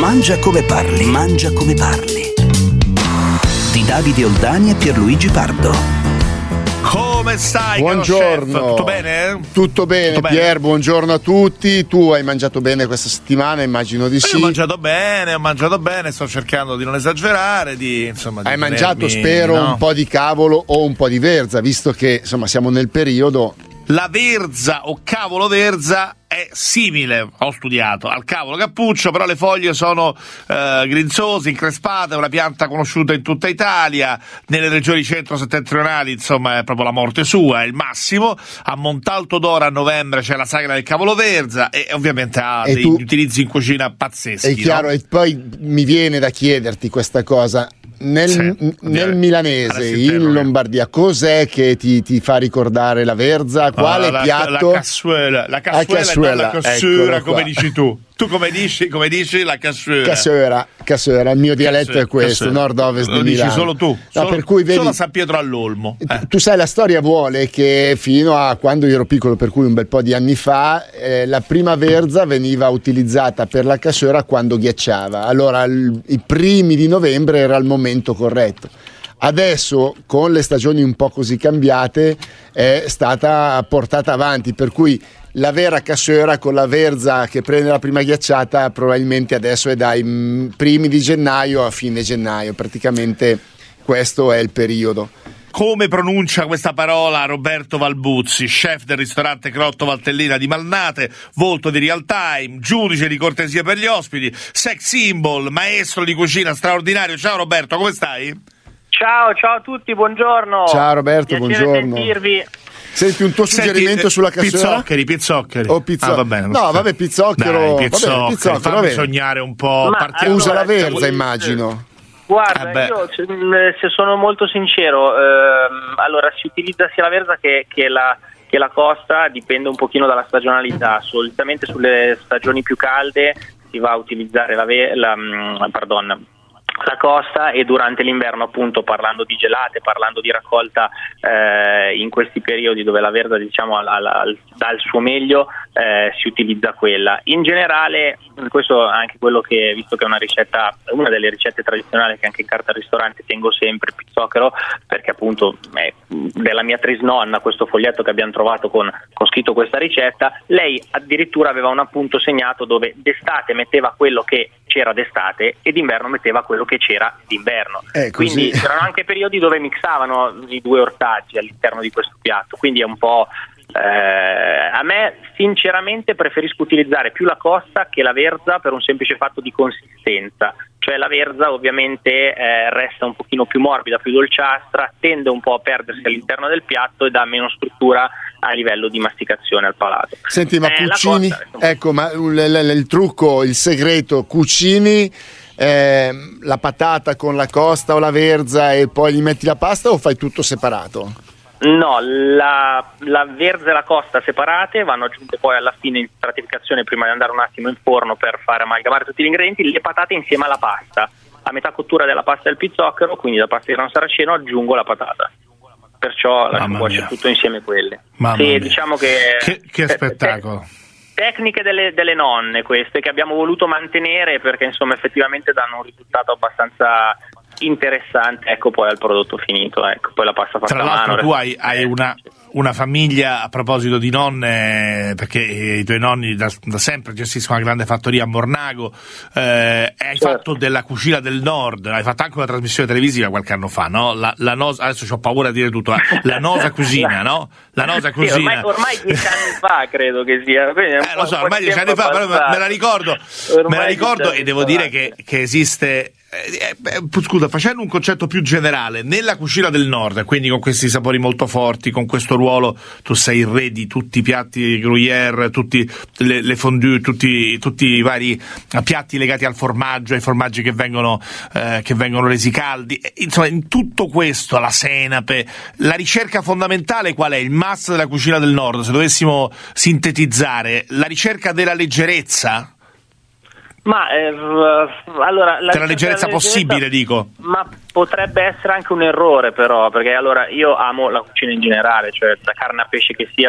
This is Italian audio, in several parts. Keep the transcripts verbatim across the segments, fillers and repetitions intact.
Mangia come parli, mangia come parli. Di Davide Oldani e Pierluigi Pardo. Come stai? Buongiorno. Tutto bene? Tutto bene, Tutto bene? Pier, buongiorno a tutti. Tu hai mangiato bene questa settimana? Immagino di sì. Io ho mangiato bene, ho mangiato bene, sto cercando di non esagerare, di insomma di Hai tenermi, mangiato, spero, no? un po' di cavolo o un po' di verza, visto che insomma siamo nel periodo. La verza o cavolo verza è simile, ho studiato, al cavolo cappuccio, però le foglie sono eh, grinzose, increspate, è una pianta conosciuta in tutta Italia, nelle regioni centro-settentrionali insomma è proprio la morte sua, è il massimo. A Montalto d'Oro a novembre c'è la sagra del cavolo verza e ovviamente ha E degli tu- utilizzi in cucina pazzeschi. È chiaro, no? e poi mi viene da chiederti questa cosa. Nel, Sì, n- nel direi. milanese, Adesso in interroga. Lombardia, cos'è che ti, ti fa ricordare la verza? Quale Ah, la, piatto? La cassuela, la cassuela, Ah, cassuela, e non la cassura, eccolo qua. come dici tu. Tu come dici, come dici la cassuela? Cassuera, Cassuera, il mio dialetto Cassuela, è questo, cassuela. nord-ovest Lo di dici Milano. solo tu, No, solo, per cui vedi, solo a San Pietro all'Olmo. tu, Eh. tu sai, la storia vuole che fino a quando io ero piccolo, per cui un bel po' di anni fa, eh, la prima verza veniva utilizzata per la cassuera quando ghiacciava. Allora il- i primi di novembre era il momento corretto. Adesso, con le stagioni un po' così cambiate, è stata portata avanti, per cui la vera cassuera con la verza che prende la prima ghiacciata probabilmente adesso è dai mm, primi di gennaio a fine gennaio, praticamente questo è il periodo. Come pronuncia questa parola Roberto Valbuzzi, chef del ristorante Crotto Valtellina di Malnate, volto di Real Time, giudice di cortesia per gli ospiti, sex symbol, maestro di cucina straordinario. Ciao Roberto, come stai? Ciao, ciao a tutti, buongiorno. Ciao Roberto, Piacere buongiorno. sentirvi. Senti un tuo suggerimento Senti, sulla cassuera? Pizzoccheri, pizzoccheri. O pizzo- Ah, va bene, no, vabbè, pizzocchero. Dai, vabbè, pizzoccheri, pizzocchero, fammi vabbè. sognare un po'. Ma partiamo. Usa la Allora, verza, sì. immagino. Guarda, Eh beh. io se, se sono molto sincero, ehm, allora si utilizza sia la verza che, che la che la costa, dipende un pochino dalla stagionalità. Solitamente sulle stagioni più calde si va a utilizzare la, ve- la mm, pardon, la costa, e durante l'inverno, appunto, parlando di gelate, parlando di raccolta eh, in questi periodi dove la verza, diciamo, al, al, dà il suo meglio, eh, si utilizza quella. In generale, questo è anche quello che, visto che è una ricetta, una delle ricette tradizionali che anche in carta al ristorante tengo sempre, il pizzocchero, perché appunto è della mia trisnonna questo foglietto che abbiamo trovato con, con scritto questa ricetta. Lei addirittura aveva un appunto segnato dove d'estate metteva quello che c'era d'estate e d'inverno metteva quello che c'era d'inverno. Eh, così. Quindi c'erano anche periodi dove mixavano i due ortaggi all'interno di questo piatto, quindi è un po'... Eh, a me sinceramente preferisco utilizzare più la costa che la verza, per un semplice fatto di consistenza. Cioè la verza ovviamente eh, resta un pochino più morbida, più dolciastra, tende un po' a perdersi all'interno del piatto e dà meno struttura a livello di masticazione al palato. Senti, ma Eh, la cucini? costa resta un po'. Ecco, ma il, il- il trucco, il segreto, cucini eh, la patata con la costa o la verza e poi gli metti la pasta o fai tutto separato? No, la, la verza e la costa separate, vanno aggiunte poi alla fine in stratificazione prima di andare un attimo in forno per fare amalgamare tutti gli ingredienti, le patate insieme alla pasta. A metà cottura della pasta del pizzocchero, quindi da pasta di grano saraceno, aggiungo la patata. Perciò lascio Mamma cuocere mia. tutto insieme quelle. Mamma sì, mia. diciamo che, Che, che te- spettacolo. te- tecniche delle, delle nonne queste che abbiamo voluto mantenere perché insomma effettivamente danno un risultato abbastanza interessante, ecco, poi al prodotto finito, ecco, poi la pasta fatta Tra a l'altro mano. tu hai, hai una, una famiglia, a proposito di nonne, perché i tuoi nonni da, da sempre gestiscono una grande fattoria a Mornago, eh, hai Certo. fatto della cucina del nord, hai fatto anche una trasmissione televisiva qualche anno fa, no? La, la nosa, adesso ho paura di dire tutto, la, la nosa cucina, no? La nosa Sì, cucina. ormai, ormai dieci anni fa credo che sia. quindi è un Eh, po'- lo so, un po' ormai di dieci anni tempo fa, però me, passato. me la ricordo, Ormai me la ricordo dieci e anni devo fa. dire che, che esiste, eh, eh, scusa, facendo un concetto più generale, nella cucina del nord, quindi con questi sapori molto forti, con questo ruolo, tu sei il re di tutti i piatti gruyère, tutti le, le fondue, tutti, tutti i vari piatti legati al formaggio, ai formaggi che vengono, eh, che vengono resi caldi, e, insomma, in tutto questo, la senape, la ricerca fondamentale qual è? Il must della cucina del nord, se dovessimo sintetizzare, la ricerca della leggerezza? Ma eh, allora la Per la leggerezza possibile, dico. Ma potrebbe essere anche un errore, però, perché allora io amo la cucina in generale, cioè da carne a pesce che sia, fa-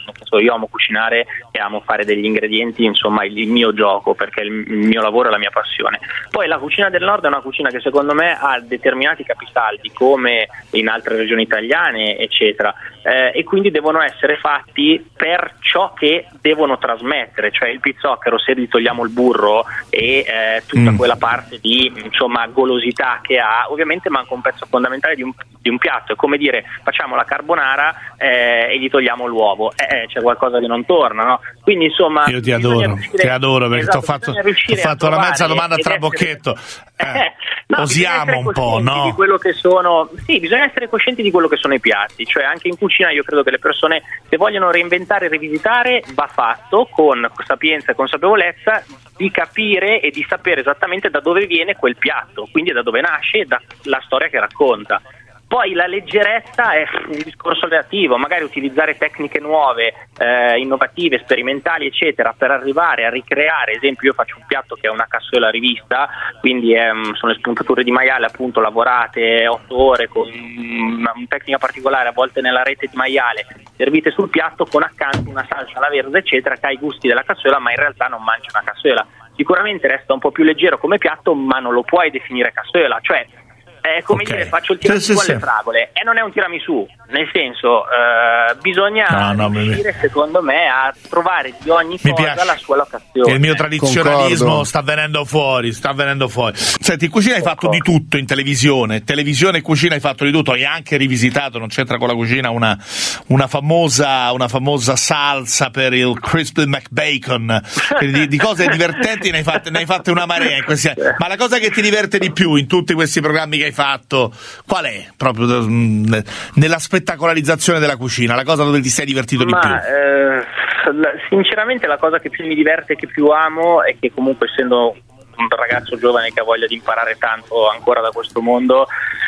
nel senso, io amo cucinare e amo fare degli ingredienti, insomma il, il mio gioco, perché il, il mio lavoro è la mia passione. Poi la cucina del nord è una cucina che secondo me ha determinati capisaldi come in altre regioni italiane eccetera, eh, e quindi devono essere fatti per ciò che devono trasmettere, cioè il pizzocchero, se gli togliamo il burro e eh, tutta mm. quella parte di insomma golosità che ha, ovviamente manca un pezzo fondamentale di un, di un piatto. È come dire facciamo la carbonara eh, e gli togliamo l'uovo, eh, c'è qualcosa che non torna, no? Quindi insomma io ti adoro, riuscire, ti adoro perché esatto, ti ho fatto, ho fatto una mezza domanda a trabocchetto. Eh, eh, no, osiamo un po', no? Di quello che sono, sì, bisogna essere coscienti di quello che sono i piatti, cioè anche in cucina io credo che le persone, se vogliono reinventare e rivisitare, va fatto con sapienza e consapevolezza di capire e di sapere esattamente da dove viene quel piatto, quindi da dove nasce e dalla storia che racconta. Poi la leggerezza è un discorso relativo, magari utilizzare tecniche nuove, eh, innovative, sperimentali, eccetera, per arrivare a ricreare. Esempio, io faccio un piatto che è una cassola rivista, quindi è, sono le spuntature di maiale appunto lavorate otto ore con una, una tecnica particolare, a volte nella rete di maiale, servite sul piatto con accanto una salsa alla verde, eccetera, che ha i gusti della cassola, ma in realtà non mangi una cassola. Sicuramente resta un po' più leggero come piatto, ma non lo puoi definire cassola, cioè è come okay. dire faccio il tiramisù sì, sì, alle sì. fragole e non è un tiramisù, nel senso eh, bisogna no, no, riuscire secondo me a trovare di ogni mi cosa piace. la sua locazione. Il mio tradizionalismo Concordo. sta venendo fuori, sta venendo fuori. Senti, in cucina hai fatto di tutto, in televisione, televisione e cucina hai fatto di tutto, hai anche rivisitato, non c'entra con la cucina, una, una famosa una famosa salsa per il crispy McBacon, di, di cose divertenti ne hai fatte, ne hai fatte una marea in questi anni. Ma la cosa che ti diverte di più in tutti questi programmi che hai fatto, qual è? Proprio mh, nella spettacolarizzazione della cucina, la cosa dove ti sei divertito Ma, di più? Eh, sinceramente la cosa che più mi diverte e che più amo è che comunque, essendo un ragazzo giovane che ha voglia di imparare tanto ancora da questo mondo,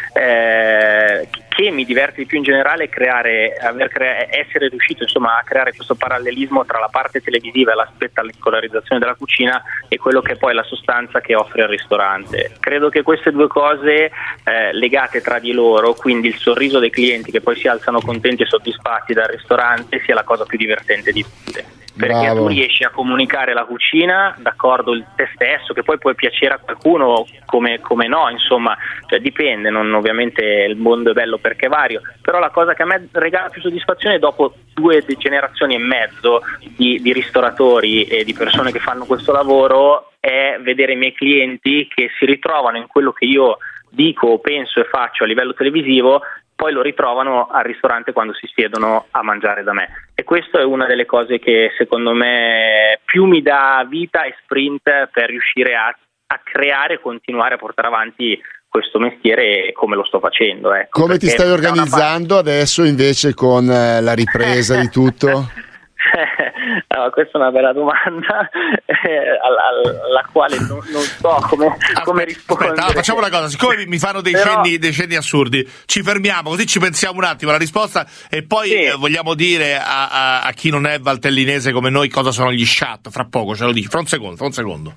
eh, che mi diverte di più in generale è creare, aver crea- essere riuscito insomma a creare questo parallelismo tra la parte televisiva e la spettacolarizzazione della cucina e quello che è poi la sostanza che offre il ristorante. Credo che queste due cose eh, legate tra di loro, quindi il sorriso dei clienti che poi si alzano contenti e soddisfatti dal ristorante, sia la cosa più divertente di tutte. Perché Bravo. Tu riesci a comunicare la cucina, d'accordo, il te stesso, che poi può piacere a qualcuno come, come no, insomma, cioè dipende, non, ovviamente il mondo è bello perché è vario, però la cosa che a me regala più soddisfazione dopo due generazioni e mezzo di, di ristoratori e di persone che fanno questo lavoro è vedere i miei clienti che si ritrovano in quello che io dico, penso e faccio a livello televisivo, poi lo ritrovano al ristorante quando si siedono a mangiare da me, e questo è una delle cose che secondo me più mi dà vita e sprint per riuscire a, a creare e continuare a portare avanti questo mestiere come lo sto facendo. Ecco. Come ti stai organizzando parte... adesso invece con la ripresa di tutto? Allora, questa è una bella domanda eh, alla, alla quale non, non so come, aspetta, come rispondere. Aspetta, allora, facciamo una cosa, siccome mi fanno dei, Però... cenni, dei cenni assurdi, ci fermiamo così ci pensiamo un attimo alla risposta e poi sì. eh, vogliamo dire a, a, a chi non è valtellinese come noi cosa sono gli sciat, fra poco ce lo dici, fra un secondo, fra un secondo.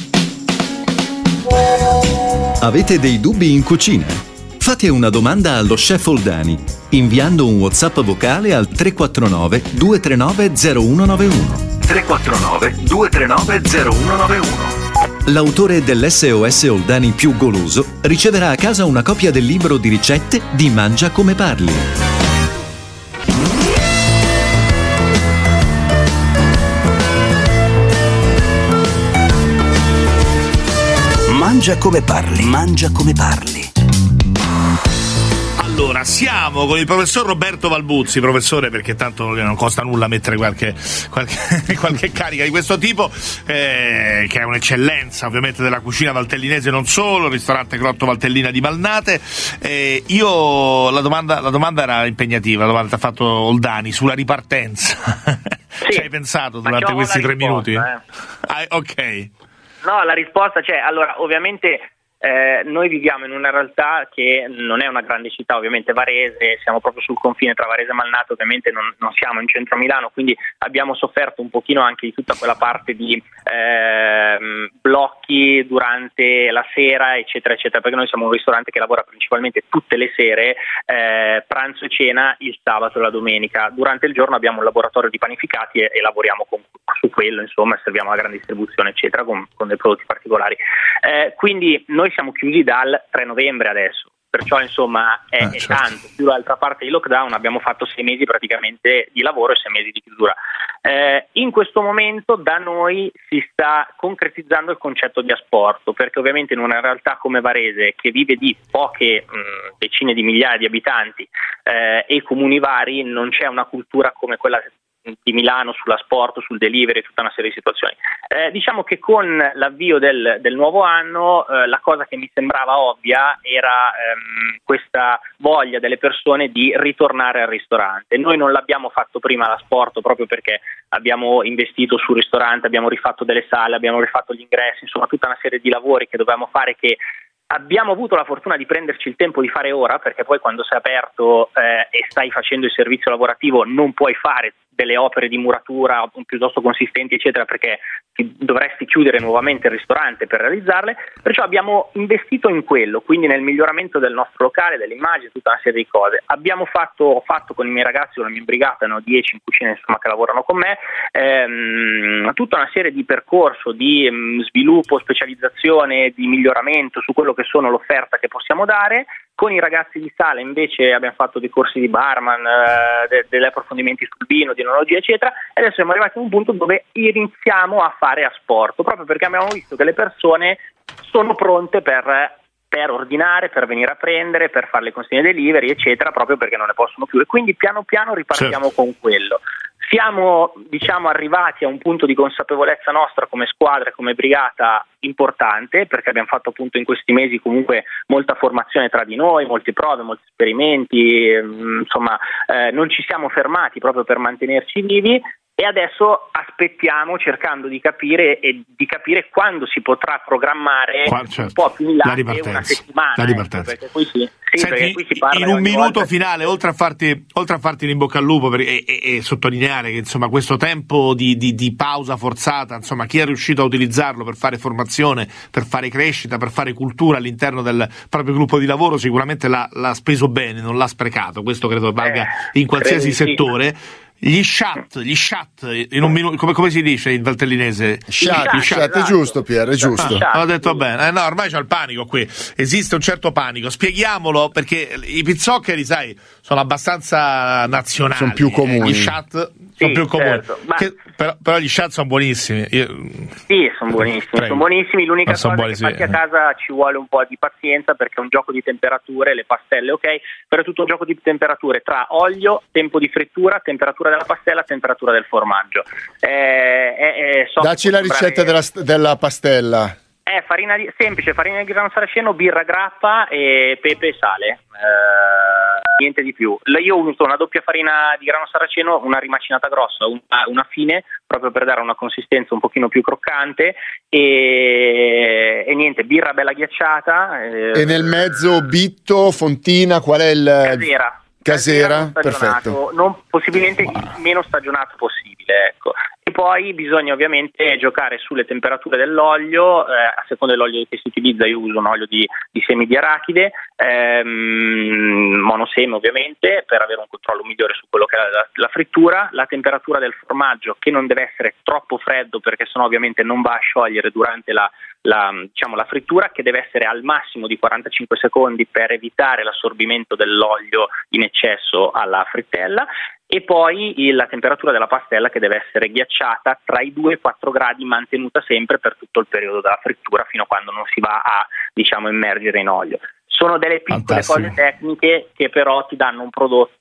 Avete dei dubbi in cucina? Fate una domanda allo chef Oldani inviando un WhatsApp vocale al tre quattro nove due tre nove zero uno nove uno. tre quattro nove due tre nove zero uno nove uno. L'autore dell'S O S Oldani più goloso riceverà a casa una copia del libro di ricette di Mangia come parli. Mangia come parli, mangia come parli. Allora, siamo con il professor Roberto Valbuzzi, professore perché tanto non costa nulla mettere qualche, qualche, qualche carica di questo tipo, eh, che è un'eccellenza ovviamente della cucina valtellinese, non solo, il ristorante Crotto Valtellina di Malnate. Eh, io, la domanda, la domanda era impegnativa, la domanda che ha fatto Oldani sulla ripartenza. Sì, ci hai pensato durante questi tre risposta, minuti? Eh. Ah, ok. No, la risposta c'è, allora ovviamente Eh, noi viviamo in una realtà che non è una grande città, ovviamente Varese, siamo proprio sul confine tra Varese e Malnate, ovviamente non, non siamo in centro a Milano, quindi abbiamo sofferto un pochino anche di tutta quella parte di eh, blocchi durante la sera, eccetera, eccetera, perché noi siamo un ristorante che lavora principalmente tutte le sere, eh, pranzo e cena il sabato e la domenica. Durante il giorno abbiamo un laboratorio di panificati e, e lavoriamo con, su quello, insomma, serviamo la grande distribuzione, eccetera, con, con dei prodotti particolari. Eh, quindi noi siamo chiusi dal tre novembre adesso, perciò insomma è, ah, è certo. tanto. Più l'altra parte di lockdown abbiamo fatto sei mesi praticamente di lavoro e sei mesi di chiusura. Eh, in questo momento da noi si sta concretizzando il concetto di asporto, perché ovviamente in una realtà come Varese, che vive di poche mh, decine di migliaia di abitanti eh, e comuni vari, non c'è una cultura come quella di Milano sull'asporto, sul delivery, tutta una serie di situazioni. Eh, diciamo che con l'avvio del, del nuovo anno eh, la cosa che mi sembrava ovvia era ehm, questa voglia delle persone di ritornare al ristorante. Noi non l'abbiamo fatto prima l'asporto proprio perché abbiamo investito sul ristorante, abbiamo rifatto delle sale, abbiamo rifatto gli ingressi, insomma tutta una serie di lavori che dovevamo fare, che abbiamo avuto la fortuna di prenderci il tempo di fare ora, perché poi quando sei aperto eh, e stai facendo il servizio lavorativo non puoi fare delle opere di muratura piuttosto consistenti, eccetera, perché ti dovresti chiudere nuovamente il ristorante per realizzarle. Perciò abbiamo investito in quello, quindi nel miglioramento del nostro locale, dell'immagine, tutta una serie di cose. Abbiamo fatto, ho fatto con i miei ragazzi, con la mia brigata, ne ho dieci in cucina insomma che lavorano con me, ehm, tutta una serie di percorso di mh, sviluppo, specializzazione, di miglioramento su quello che sono l'offerta che possiamo dare. Con i ragazzi di sala invece abbiamo fatto dei corsi di barman, eh, de- degli approfondimenti sul vino, di enologia, eccetera, e adesso siamo arrivati a un punto dove iniziamo a fare asporto, proprio perché abbiamo visto che le persone sono pronte per, per ordinare, per venire a prendere, per fare le consegne delivery, eccetera, proprio perché non ne possono più, e quindi piano piano ripartiamo certo. con quello. Siamo, diciamo, arrivati a un punto di consapevolezza nostra come squadra e come brigata importante, perché abbiamo fatto appunto in questi mesi comunque molta formazione tra di noi, molte prove, molti esperimenti, insomma eh, non ci siamo fermati proprio per mantenerci vivi. E adesso aspettiamo, cercando di capire e di capire quando si potrà programmare Qua, certo. un po' più in là di una settimana. La ripartenza. Ecco, perché qui si, sì, Senti, perché qui si parla in un minuto volta... finale, oltre a farti oltre a farti in bocca al lupo per, e, e, e sottolineare che insomma questo tempo di, di, di pausa forzata, insomma chi è riuscito a utilizzarlo per fare formazione, per fare crescita, per fare cultura all'interno del proprio gruppo di lavoro, sicuramente l'ha, l'ha speso bene, non l'ha sprecato. Questo credo valga eh, in qualsiasi settore. Sì. Gli chat, gli chat, in un minuto, come, come si dice in valtellinese? Chat, chat, è giusto Pier, è giusto. Ah, ho detto bene, eh, no, ormai c'è il panico qui, esiste un certo panico, spieghiamolo perché i pizzoccheri, sai, sono abbastanza nazionali. Sono più comuni. Gli chat sono sì, più comuni. Certo, ma... che, però, però gli chat sono buonissimi. Io... Sì, sono buonissimi, sono buonissimi. L'unica cosa è che farti a casa ci vuole un po' di pazienza, perché è un gioco di temperature, le pastelle, ok, però è tutto un gioco di temperature tra olio, tempo di frittura, temperatura della pastella, temperatura del formaggio. Eh, eh, so Dacci la ricetta della, della pastella. È farina di, semplice, farina di grano saraceno, birra grappa e pepe e sale. Eh, niente di più. Io uso una doppia farina di grano saraceno, una rimacinata grossa, una, una fine, proprio per dare una consistenza un pochino più croccante, e, e niente, birra bella ghiacciata. Eh, e nel mezzo bitto, fontina, qual è il... Casera. Casera, perfetto. Non, possibilmente il meno stagionato possibile, ecco. E poi bisogna ovviamente giocare sulle temperature dell'olio, eh, a seconda dell'olio che si utilizza. Io uso un olio di, di semi di arachide, ehm, monoseme ovviamente, per avere un controllo migliore su quello che è la, la frittura, la temperatura del formaggio, che non deve essere troppo freddo, perché sennò ovviamente non va a sciogliere durante la La, diciamo, la frittura, che deve essere al massimo di quarantacinque secondi per evitare l'assorbimento dell'olio in eccesso alla frittella, e poi la temperatura della pastella, che deve essere ghiacciata tra i due e i quattro gradi, mantenuta sempre per tutto il periodo della frittura, fino a quando non si va a, diciamo, immergere in olio. Sono delle piccole Fantastico. cose tecniche che però ti danno un prodotto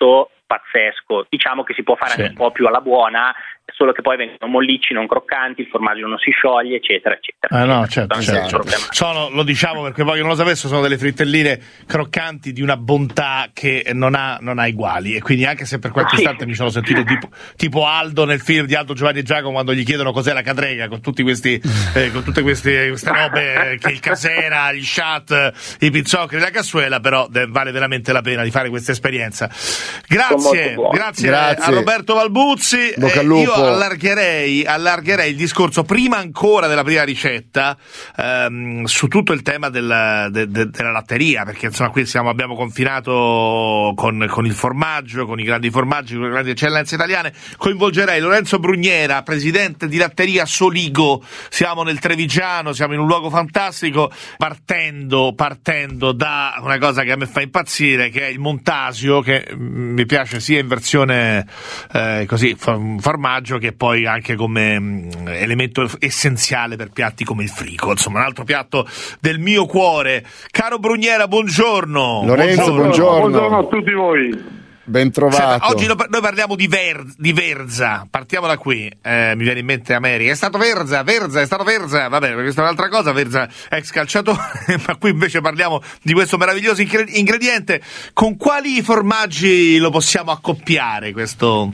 pazzesco. Diciamo che si può fare sì. anche un po' più alla buona, solo che poi vengono mollicci, non croccanti, il formaggio non si scioglie, eccetera, eccetera. Ah no, certo, eccetera. certo. Sono, lo diciamo perché poi non lo sapesse, sono delle frittelline croccanti di una bontà che non ha, non ha uguali, e quindi anche se per qualche istante mi sono sentito tipo, tipo Aldo nel film di Aldo, Giovanni e Giacomo, quando gli chiedono cos'è la cadrega, con tutti questi eh, con tutte queste, queste robe eh, che il casera, gli chat, i pizzoccheri, la cassuela, però de- vale veramente la pena di fare questa esperienza. Grazie, grazie, grazie a Roberto Valbuzzi. Bocca al eh, lupo. io allargherei, allargherei il discorso prima ancora della prima ricetta ehm, su tutto il tema del, de, de, della latteria, perché insomma qui siamo, abbiamo confinato con, con il formaggio, con i grandi formaggi, con le grandi eccellenze italiane. Coinvolgerei Lorenzo Brugnera, presidente di Latteria Soligo. Siamo nel Trevigiano, siamo in un luogo fantastico, partendo, partendo da una cosa che a me fa impazzire, che è il Montasio, che mm, mi piace sia in versione eh, così formaggio, che poi anche come mh, elemento essenziale per piatti come il frico, insomma un altro piatto del mio cuore. Caro Brugnera, buongiorno. Lorenzo, buongiorno. Buongiorno a tutti voi. Ben trovato. Cioè, oggi noi parliamo di, Ver, di Verza, partiamo da qui, eh, mi viene in mente America, è stato Verza, Verza, è stato Verza, vabbè, questa è un'altra cosa, Verza ex calciatore, ma qui invece parliamo di questo meraviglioso ingrediente. Con quali formaggi lo possiamo accoppiare questo,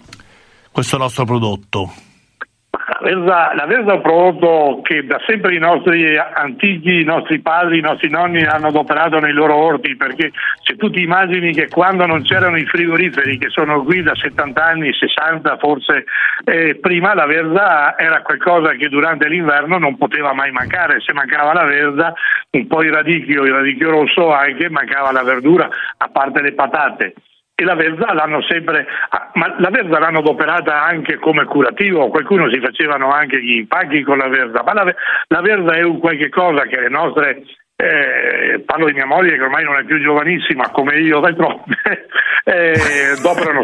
questo nostro prodotto? La Verza, la Verza è un prodotto che da sempre i nostri antichi, i nostri padri, i nostri nonni hanno adoperato nei loro orti, perché se tu ti immagini che quando non c'erano i frigoriferi, che sono qui da settanta anni, sessanta forse, eh, prima la Verza era qualcosa che durante l'inverno non poteva mai mancare. Se mancava la Verza, un po' il radicchio, il radicchio rosso, anche mancava la verdura, a parte le patate. E la Verza l'hanno sempre, ma la Verza l'hanno adoperata anche come curativo, qualcuno si facevano anche gli impacchi con la Verza, ma la, la Verza è un qualche cosa che le nostre, eh, parlo di mia moglie che ormai non è più giovanissima come io d'altronde, eh, doperano,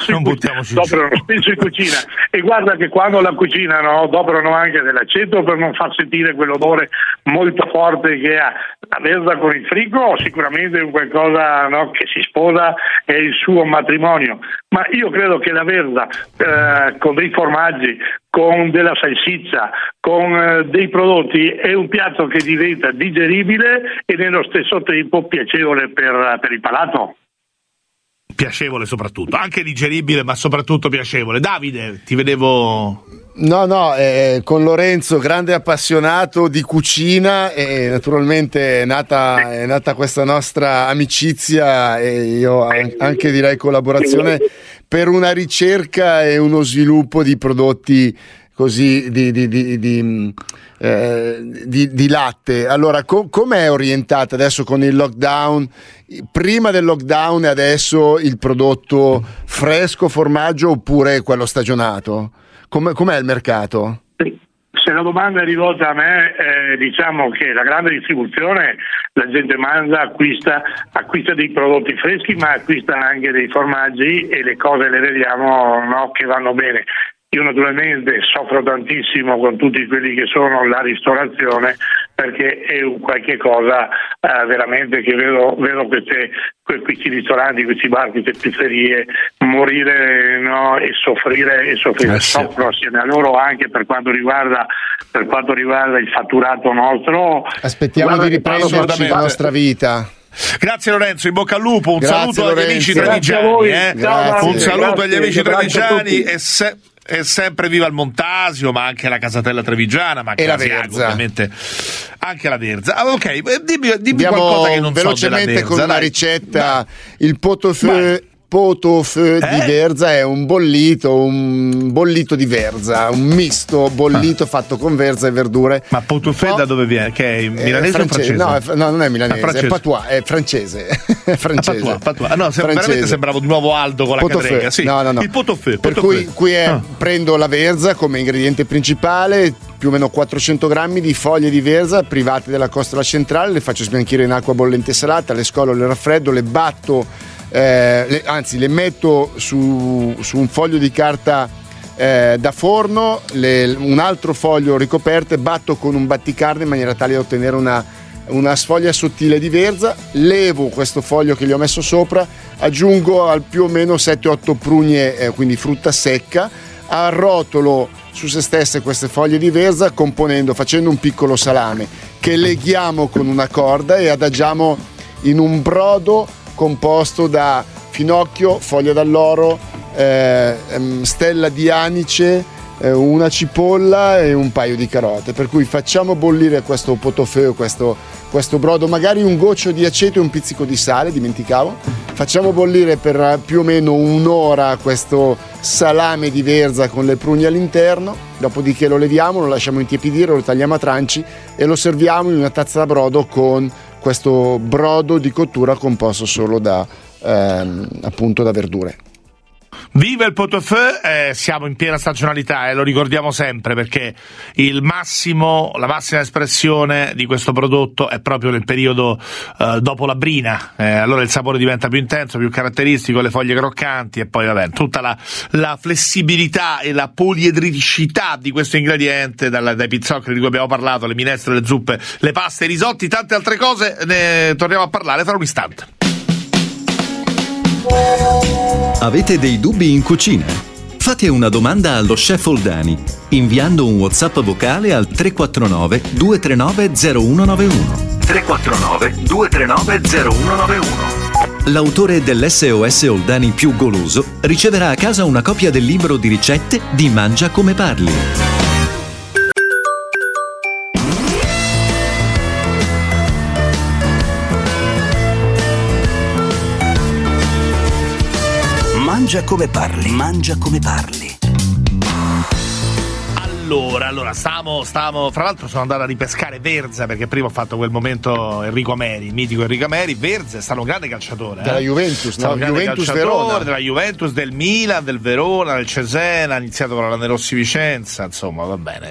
doperano spesso in cucina, e guarda che quando la cucinano doperano anche dell'aceto per non far sentire quell'odore molto forte che ha. La Verza con il frigo sicuramente è un qualcosa, no, che si sposa, è il suo matrimonio, ma io credo che la Verza eh, con dei formaggi, con della salsiccia, con eh, dei prodotti, è un piatto che diventa digeribile e nello stesso tempo piacevole per, per il palato. Piacevole soprattutto, anche digeribile ma soprattutto piacevole. Davide, ti vedevo... No, no, eh, con Lorenzo, grande appassionato di cucina, e naturalmente è nata, è nata questa nostra amicizia, e io anche direi collaborazione per una ricerca e uno sviluppo di prodotti così di, di, di, di, eh, di, di latte. Allora, co- com'è orientata adesso con il lockdown? Prima del lockdown e adesso il prodotto fresco formaggio oppure quello stagionato? Com- com'è il mercato? Se la domanda è rivolta a me, eh, diciamo che la grande distribuzione, la gente mangia, acquista, acquista dei prodotti freschi, ma acquista anche dei formaggi, e le cose le vediamo, no, che vanno bene. Io naturalmente soffro tantissimo con tutti quelli che sono la ristorazione, perché è un qualche cosa eh, veramente che vedo, vedo queste, questi ristoranti, questi bar, queste pizzerie morire, no, e soffrire, e soffrire. Eh sì. Soffro assieme a loro anche per quanto riguarda per quanto riguarda il fatturato nostro. Aspettiamo di riprenderci la nostra vita. Grazie Lorenzo, in bocca al lupo, un Grazie, saluto Lorenzo. agli amici Grazie a trevigiani, voi. eh. Grazie. Un saluto Grazie, agli amici grazie a trevigiani, tutti. e, se, e sempre viva il Montasio, ma anche la Casatella Trevigiana, ma anche E la Asiago, Verza. ovviamente anche la Verza. Ah, ok, dimmi, dimmi Abbiamo qualcosa che non so della velocemente Verza, con una dai. ricetta, il pot-au-feu. Vai. Pot-au-feu di Eh? Verza è un bollito, un bollito di Verza, un misto bollito Ah. fatto con verza e verdure. Ma pot-au-feu Po- da dove viene? Che è Eh, milanese o francese? No, è fr- no, non è milanese, Ah, francese. è patois, è francese. È francese. Patois, patois. Ah, no, se- Francese. veramente sembravo di nuovo Aldo con la Pot-au-feu. cadrega. Sì. No, no, no. Il pot-au-feu. Per pot-au-feu. cui qui è, Ah. prendo la verza come ingrediente principale, più o meno quattrocento grammi di foglie di verza private della costola centrale, le faccio sbianchire in acqua bollente salata, le scolo, le raffreddo, le batto. Eh, le, anzi le metto su, su un foglio di carta eh, da forno, le, un altro foglio ricoperto, e batto con un batticarne in maniera tale da ottenere una una sfoglia sottile di verza, levo questo foglio che gli ho messo sopra, aggiungo al più o meno sette otto prugne, eh, quindi frutta secca, arrotolo su se stesse queste foglie di verza componendo, facendo un piccolo salame che leghiamo con una corda e adagiamo in un brodo composto da finocchio, foglia d'alloro, eh, stella di anice, eh, una cipolla e un paio di carote. Per cui facciamo bollire questo pot-au-feu, questo, questo brodo, magari un goccio di aceto e un pizzico di sale, dimenticavo. Facciamo bollire per più o meno un'ora questo salame di verza con le prugne all'interno, dopodiché lo leviamo, lo lasciamo intiepidire, lo tagliamo a tranci e lo serviamo in una tazza da brodo con questo brodo di cottura composto solo da ehm, appunto da verdure. Viva il pot-au-feu, eh, siamo in piena stagionalità e eh, lo ricordiamo sempre perché il massimo, la massima espressione di questo prodotto è proprio nel periodo eh, dopo la brina, eh, allora il sapore diventa più intenso, più caratteristico, le foglie croccanti e poi vabbè, tutta la, la flessibilità e la poliedricità di questo ingrediente, dal, dai pizzoccheri di cui abbiamo parlato, le minestre, le zuppe, le paste, i risotti, tante altre cose, ne torniamo a parlare fra un istante. Avete dei dubbi in cucina? Fate una domanda allo chef Oldani inviando un WhatsApp vocale al tre quattro nove due tre nove zero uno nove uno. tre quattro nove due tre nove zero uno nove uno. L'autore dell'esse o esse Oldani più goloso riceverà a casa una copia del libro di ricette di Mangia come parli. Mangia come parli, mangia come parli. Allora, allora, stavamo, stavamo, fra l'altro sono andato a ripescare Verza perché prima ho fatto quel momento Enrico Ameri, il mitico Enrico Ameri. Verza è stato un grande calciatore. Della eh? Juventus, no? Juventus Verona. Della Juventus, del Milan, del Verona, del Cesena, ha iniziato con la Lanerossi Vicenza, insomma, va bene.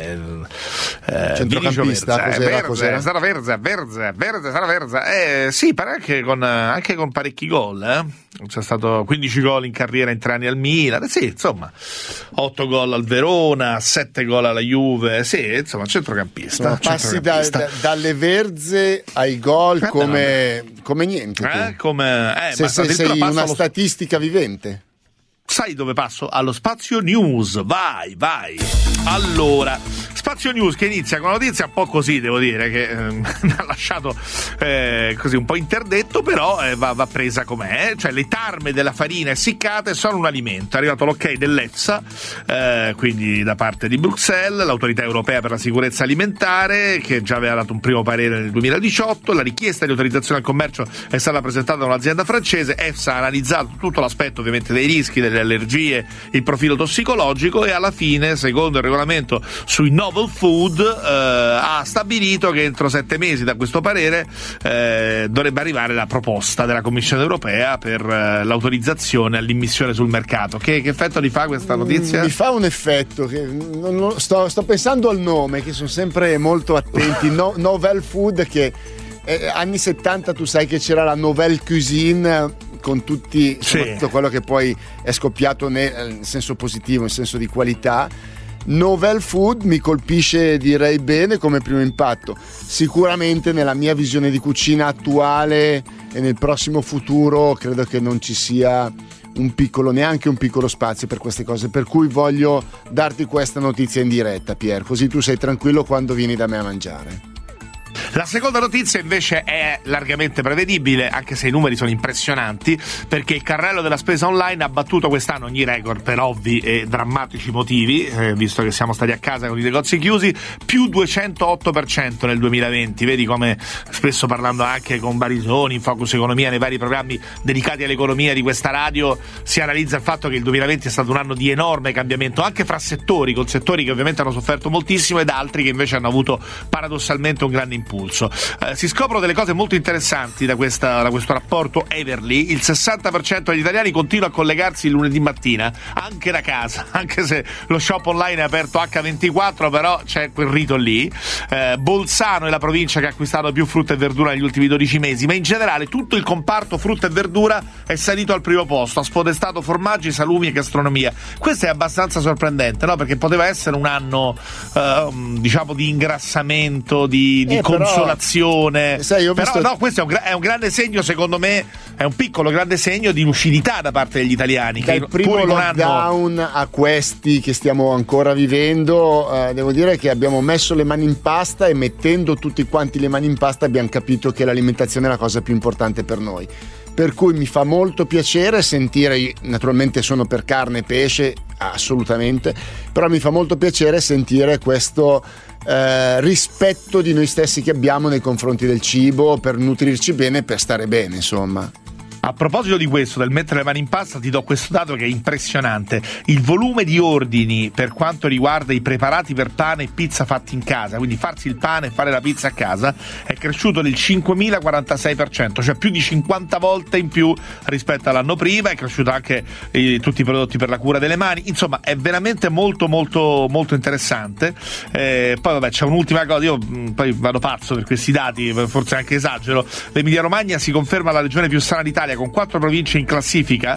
Eh, Centrocampista, Verza, cos'era, eh, Verza, cos'era? Sarà Verza, Verza, Verza, sarà Verza. Eh, sì, pare anche con, anche con parecchi gol, eh? C'è stato quindici gol in carriera in tre anni al Milan, sì, insomma, otto gol al Verona, sette gol alla Juve, sì, insomma, centrocampista. No, passi centrocampista. da, da, dalle verze ai gol Eh, come, come niente. tu. Eh, come, eh, Se, ma se addirittura sei passo una allo- statistica vivente. Sai dove passo? Allo Spazio News, vai, vai. Allora, Spazio News che inizia con una notizia un po' così, devo dire, che eh, mi ha lasciato eh, così un po' interdetto, però eh, va, va presa com'è, cioè le tarme della farina essiccate sono un alimento. È arrivato l'ok dell'EFSA, eh, quindi da parte di Bruxelles, l'autorità europea per la sicurezza alimentare, che già aveva dato un primo parere nel duemiladiciotto. La richiesta di autorizzazione al commercio è stata presentata da un'azienda francese. EFSA ha analizzato tutto l'aspetto ovviamente dei rischi, delle allergie, il profilo tossicologico e alla fine, secondo il regolamento sui novel food, eh, ha stabilito che entro sette mesi da questo parere eh, dovrebbe arrivare la proposta della Commissione europea per eh, l'autorizzazione all'immissione sul mercato. Che, che effetto ti fa questa notizia? Mi fa un effetto che non, non- sto, sto pensando al nome, che sono sempre molto attenti. No, novel food, che eh, anni settanta tu sai che c'era la nouvelle cuisine con tutti, Sì. soprattutto quello che poi è scoppiato nel, nel senso positivo, nel senso di qualità. Novel food mi colpisce, direi, bene come primo impatto. Sicuramente nella mia visione di cucina attuale e nel prossimo futuro credo che non ci sia un piccolo, neanche un piccolo spazio per queste cose, per cui voglio darti questa notizia in diretta, Pier, così tu sei tranquillo quando vieni da me a mangiare. La seconda notizia invece è largamente prevedibile, anche se i numeri sono impressionanti, perché il carrello della spesa online ha battuto quest'anno ogni record per ovvi e drammatici motivi, eh, visto che siamo stati a casa con i negozi chiusi, più duecentootto per cento nel duemilaventi. Vedi come spesso, parlando anche con Barisoni in Focus Economia, nei vari programmi dedicati all'economia di questa radio, si analizza il fatto che il duemilaventi è stato un anno di enorme cambiamento anche fra settori, con settori che ovviamente hanno sofferto moltissimo ed altri che invece hanno avuto paradossalmente un grande impulso. Eh, si scoprono delle cose molto interessanti da, questa, da questo rapporto Everly. Il sessanta per cento degli italiani continua a collegarsi il lunedì mattina anche da casa, anche se lo shop online è aperto acca ventiquattro, però c'è quel rito lì. eh, Bolzano è la provincia che ha acquistato più frutta e verdura negli ultimi dodici mesi, ma in generale tutto il comparto frutta e verdura è salito al primo posto, ha spodestato formaggi, salumi e gastronomia. Questo è abbastanza sorprendente, no? Perché poteva essere un anno eh, diciamo di ingrassamento, di, di Eh, però desolazione. Sai, io Però visto... no, questo è un, gra- è un grande segno, secondo me, è un piccolo grande segno di lucidità da parte degli italiani. Dal che primo pur non lockdown hanno... a questi che stiamo ancora vivendo, eh, devo dire che abbiamo messo le mani in pasta, e mettendo tutti quanti le mani in pasta abbiamo capito che l'alimentazione è la cosa più importante per noi. Per cui mi fa molto piacere sentire, naturalmente sono per carne e pesce, assolutamente, però mi fa molto piacere sentire questo eh, rispetto di noi stessi che abbiamo nei confronti del cibo, per nutrirci bene e per stare bene, insomma. A proposito di questo, del mettere le mani in pasta, ti do questo dato che è impressionante. Il volume di ordini per quanto riguarda i preparati per pane e pizza fatti in casa, quindi farsi il pane e fare la pizza a casa, è cresciuto del cinquemilaquarantasei per cento, cioè più di cinquanta volte in più rispetto all'anno prima. È cresciuto anche eh, tutti i prodotti per la cura delle mani. Insomma, è veramente molto molto molto interessante. Eh, poi vabbè, c'è un'ultima cosa, io mh, poi vado pazzo per questi dati, forse anche esagero. L'Emilia Romagna si conferma la regione più sana d'Italia, con quattro province in classifica.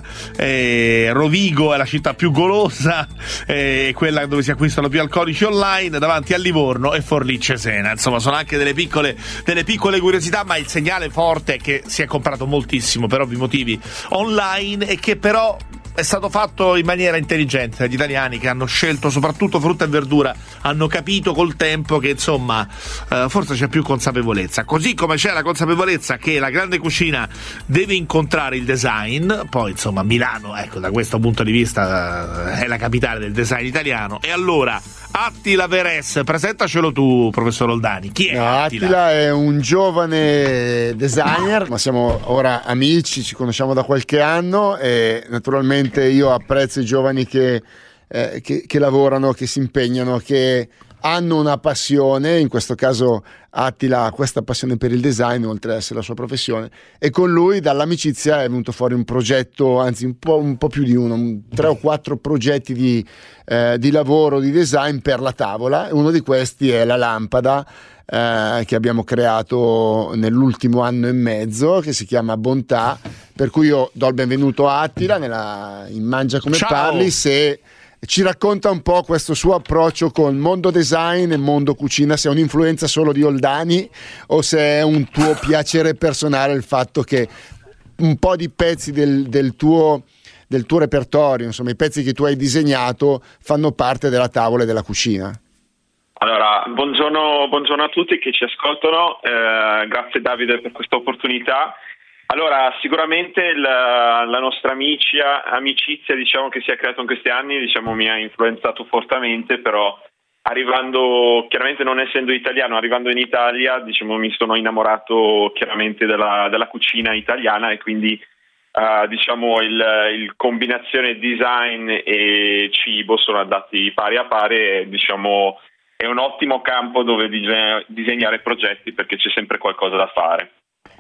eh, Rovigo è la città più golosa, eh, quella dove si acquistano più alcolici online, davanti a Livorno e Forlì-Cesena. Insomma, sono anche delle piccole, delle piccole curiosità, ma il segnale forte è che si è comprato moltissimo per ovvi motivi online, e che però è stato fatto in maniera intelligente dagli italiani, che hanno scelto soprattutto frutta e verdura, hanno capito col tempo che insomma eh, forse c'è più consapevolezza, così come c'è la consapevolezza che la grande cucina deve incontrare il design. Poi insomma Milano, ecco, da questo punto di vista eh, è la capitale del design italiano. E allora Attila Veres, presentacelo tu, professor Oldani. Chi è no, Attila? Attila è un giovane designer, ma siamo ora amici, ci conosciamo da qualche anno, e naturalmente io apprezzo i giovani che, eh, che, che lavorano, che si impegnano, che hanno una passione. In questo caso Attila ha questa passione per il design, oltre ad essere la sua professione, e con lui dall'amicizia è venuto fuori un progetto, anzi un po', un po' più di uno, un, tre o quattro progetti di, eh, di lavoro, di design per la tavola. Uno di questi è la lampada eh, che abbiamo creato nell'ultimo anno e mezzo, che si chiama Bontà, per cui io do il benvenuto a Attila nella, in Mangia Come Ciao. Parli, se ci racconta un po' questo suo approccio con mondo design e mondo cucina, se è un'influenza solo di Oldani o se è un tuo piacere personale il fatto che un po' di pezzi del, del tuo del tuo repertorio, insomma i pezzi che tu hai disegnato, fanno parte della tavola e della cucina. Allora, buongiorno, buongiorno a tutti che ci ascoltano, eh, grazie Davide per questa opportunità. Allora, sicuramente la, la nostra amicia, amicizia, diciamo, che si è creata in questi anni, diciamo, mi ha influenzato fortemente, però arrivando, chiaramente non essendo italiano, arrivando in Italia, diciamo, mi sono innamorato chiaramente della, della cucina italiana, e quindi uh, diciamo il, il combinazione design e cibo sono andati pari a pari, e diciamo è un ottimo campo dove diseg- disegnare progetti, perché c'è sempre qualcosa da fare.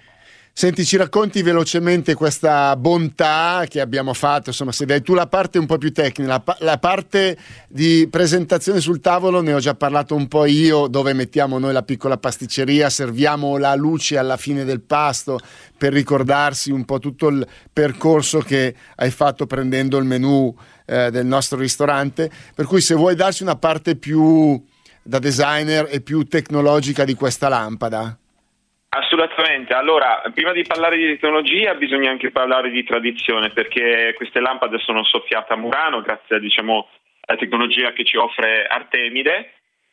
Senti, ci racconti velocemente questa bontà che abbiamo fatto, insomma, se dai tu la parte un po' più tecnica, la, pa- la parte di presentazione sul tavolo ne ho già parlato un po' io, dove mettiamo noi la piccola pasticceria, serviamo la luce alla fine del pasto per ricordarsi un po' tutto il percorso che hai fatto prendendo il menù eh, del nostro ristorante, per cui se vuoi darci una parte più da designer e più tecnologica di questa lampada. Assolutamente, allora prima di parlare di tecnologia bisogna anche parlare di tradizione, perché queste lampade sono soffiate a Murano grazie a, diciamo, alla tecnologia che ci offre Artemide,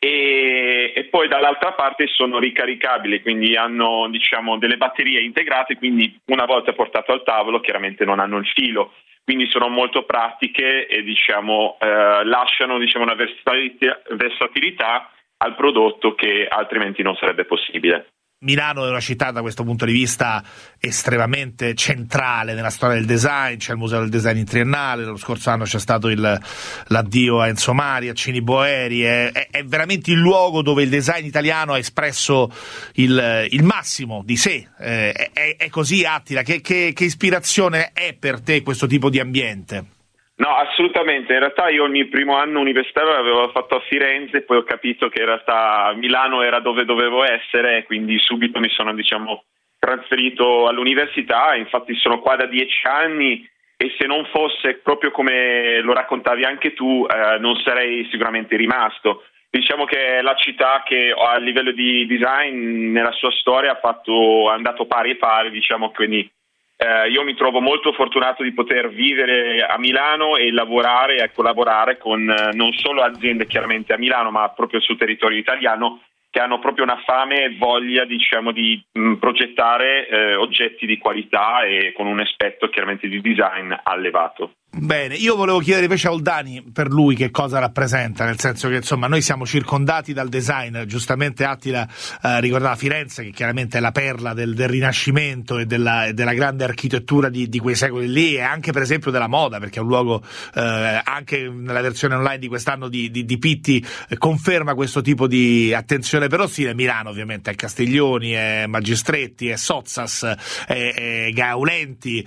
e, e poi dall'altra parte sono ricaricabili, quindi hanno, diciamo, delle batterie integrate, quindi una volta portato al tavolo chiaramente non hanno il filo, quindi sono molto pratiche e diciamo eh, lasciano, diciamo, una versatilità, versatilità al prodotto che altrimenti non sarebbe possibile. Milano è una città da questo punto di vista estremamente centrale nella storia del design, c'è il Museo del Design in Triennale, lo scorso anno c'è stato il, l'addio a Enzo Mari, a Cini Boeri, è, è, è veramente il luogo dove il design italiano ha espresso il, il massimo di sé. Eh, è, è così, Attila, che, che, che ispirazione è per te questo tipo di ambiente? No, assolutamente, in realtà io il mio primo anno universitario l'avevo fatto a Firenze, poi ho capito che in realtà Milano era dove dovevo essere, quindi subito mi sono, diciamo, trasferito all'università, infatti sono qua da dieci anni e se non fosse proprio come lo raccontavi anche tu, eh, non sarei sicuramente rimasto. Diciamo che è la città che a livello di design nella sua storia ha fatto, è andato pari e pari, diciamo, quindi eh, io mi trovo molto fortunato di poter vivere a Milano e lavorare e collaborare con eh, non solo aziende chiaramente a Milano, ma proprio sul territorio italiano, che hanno proprio una fame e voglia, diciamo, di mh, progettare eh, oggetti di qualità e con un aspetto chiaramente di design elevato. Bene, io volevo chiedere invece a Oldani per lui che cosa rappresenta, nel senso che insomma noi siamo circondati dal design, giustamente Attila eh, ricordava Firenze che chiaramente è la perla del, del Rinascimento e della, e della grande architettura di, di quei secoli lì, e anche per esempio della moda, perché è un luogo eh, anche nella versione online di quest'anno di, di, di Pitti eh, conferma questo tipo di attenzione per lo stile. Milano ovviamente è Castiglioni, è Magistretti, è Sozzas, è, è Gaulenti,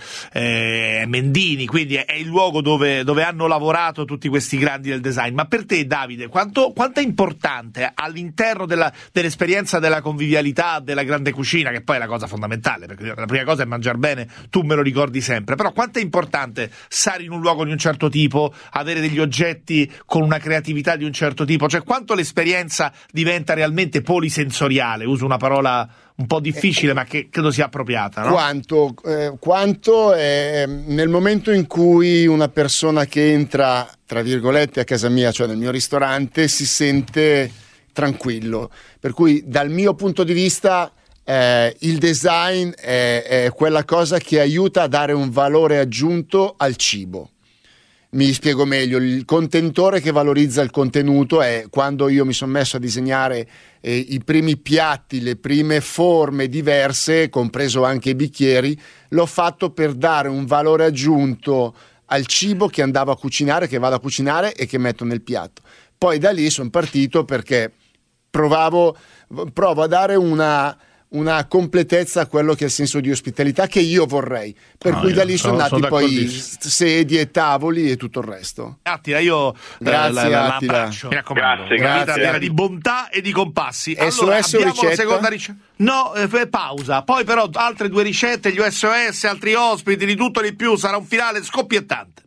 è Mendini, quindi è, è il luogo dove, dove hanno lavorato tutti questi grandi del design. Ma per te, Davide, quanto, quanto è importante all'interno della, dell'esperienza della convivialità della grande cucina, che poi è la cosa fondamentale, perché la prima cosa è mangiare bene, tu me lo ricordi sempre, però quanto è importante stare in un luogo di un certo tipo, avere degli oggetti con una creatività di un certo tipo, cioè quanto l'esperienza diventa realmente polisensoriale, uso una parola un po' difficile ma che credo sia appropriata, no? Quanto, eh, quanto è nel momento in cui una persona che entra, tra virgolette, a casa mia, cioè nel mio ristorante, si sente tranquillo. Per cui dal mio punto di vista eh, il design è, è quella cosa che aiuta a dare un valore aggiunto al cibo. Mi spiego meglio, il contenitore che valorizza il contenuto è quando io mi sono messo a disegnare eh, i primi piatti, le prime forme diverse, compreso anche i bicchieri, l'ho fatto per dare un valore aggiunto al cibo che andavo a cucinare, che vado a cucinare e che metto nel piatto. Poi da lì sono partito perché provavo, provo a dare una... una completezza a quello che è il senso di ospitalità che io vorrei, per no, cui da lì sono, sono nati poi sedie, tavoli e tutto il resto. Attila, io grazie, eh, la, la, Attila. l'abbraccio, mi raccomando, Grazie, una grazie. vita di bontà e di compassi. S O S allora, o abbiamo ricetta? la seconda ricetta. No, eh, pausa, poi però altre due ricette, gli U S O S, altri ospiti, di tutto e di più, sarà un finale scoppiettante.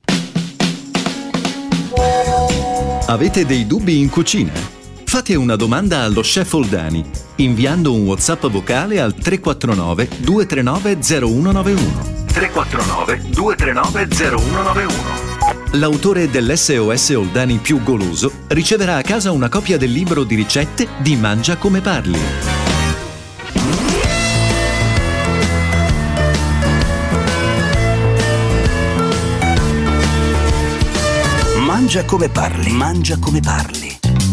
Avete dei dubbi in cucina? Fate una domanda allo chef Oldani inviando un WhatsApp vocale al tre quattro nove due tre nove zero uno nove uno. tre quattro nove due tre nove zero uno nove uno. L'autore dell'S O S Oldani più goloso riceverà a casa una copia del libro di ricette di Mangia come parli. Mangia come parli, mangia come parli.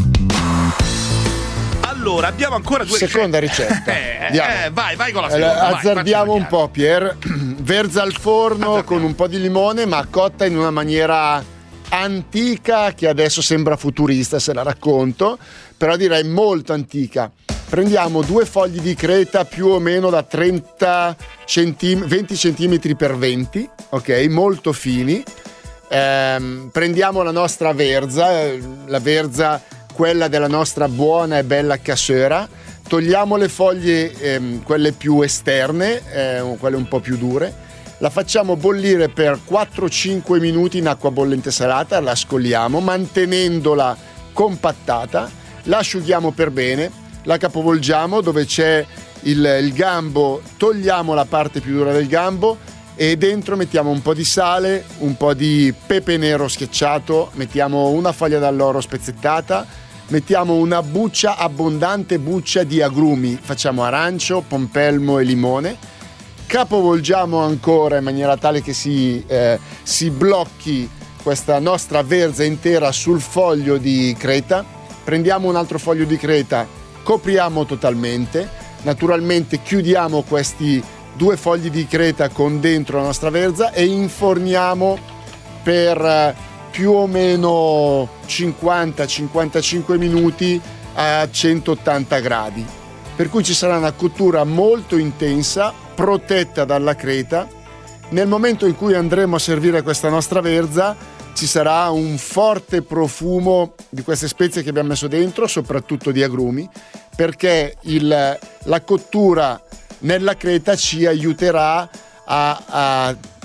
Allora, abbiamo ancora due Seconda ricette. ricetta. Eh, eh, vai, vai con la Eh, seconda. vai, azzardiamo un facciamo po', Pier. Verza al forno Azzardiamo. con un po' di limone, ma cotta in una maniera antica che adesso sembra futurista se la racconto, però direi molto antica. Prendiamo due fogli di creta più o meno da trenta centim- venti centimetri per venti, ok, molto fini. Ehm, prendiamo la nostra verza, eh, la verza quella della nostra buona e bella cassera, togliamo le foglie, ehm, quelle più esterne, eh, quelle un po' più dure, la facciamo bollire per quattro cinque minuti in acqua bollente salata, la scoliamo mantenendola compattata, la asciughiamo per bene, la capovolgiamo, dove c'è il, il gambo togliamo la parte più dura del gambo e dentro mettiamo un po' di sale, un po' di pepe nero schiacciato, mettiamo una foglia d'alloro spezzettata, mettiamo una buccia, abbondante buccia di agrumi, facciamo arancio, pompelmo e limone, capovolgiamo ancora in maniera tale che si, eh, si blocchi questa nostra verza intera sul foglio di creta, prendiamo un altro foglio di creta, copriamo totalmente, naturalmente chiudiamo questi due fogli di creta con dentro la nostra verza e inforniamo per più o meno cinquanta cinquantacinque minuti a centottanta gradi, per cui ci sarà una cottura molto intensa protetta dalla creta. Nel momento in cui andremo a servire questa nostra verza ci sarà un forte profumo di queste spezie che abbiamo messo dentro, soprattutto di agrumi, perché il, la cottura nella creta ci aiuterà a, a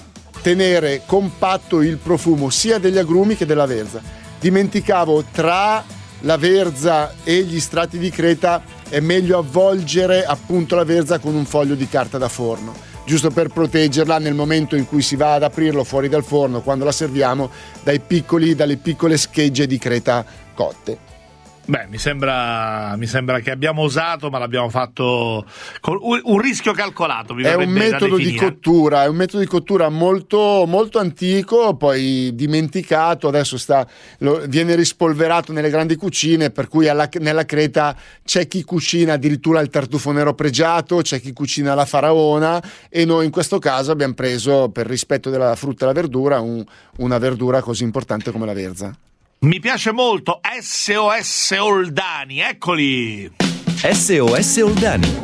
tenere compatto il profumo sia degli agrumi che della verza. Dimenticavo, tra la verza e gli strati di creta è meglio avvolgere appunto la verza con un foglio di carta da forno, giusto per proteggerla nel momento in cui si va ad aprirlo fuori dal forno, quando la serviamo, dai piccoli, dalle piccole schegge di creta cotte. Beh, mi sembra, mi sembra che abbiamo osato, ma l'abbiamo fatto con un, un rischio calcolato. Mi è un metodo di cottura, è un metodo di cottura molto, molto antico, poi dimenticato, adesso sta, lo, viene rispolverato nelle grandi cucine, per cui alla, nella creta c'è chi cucina addirittura il tartufo nero pregiato, c'è chi cucina la faraona, e noi in questo caso abbiamo preso, per rispetto della frutta e la verdura, un, una verdura così importante come la verza. Mi piace molto S O S Oldani, eccoli! S O S Oldani.